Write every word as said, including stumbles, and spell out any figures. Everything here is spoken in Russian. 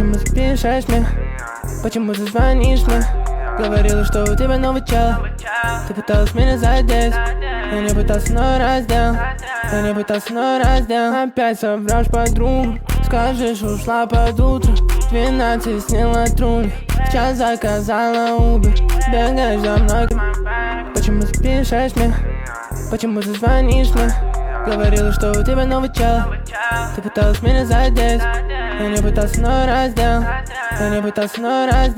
Почему запишешь мне? Почему ты звонишь мне? Говорила, что у тебя новый чел. Ты пыталась меня задеть. Я не пытался, но раздел. Я не пытался, но раздел. Опять соврешь подругу. Скажешь, ушла под утро. Двенадцать сняла трубы. Сейчас заказала Uber. Бегаешь за мной. Почему запишешь мне? Почему ты звонишь мне? Говорила, что у тебя новый чел. Ты пыталась меня задеть. Я не пытался, но раздел. Я не пытался, но раздел.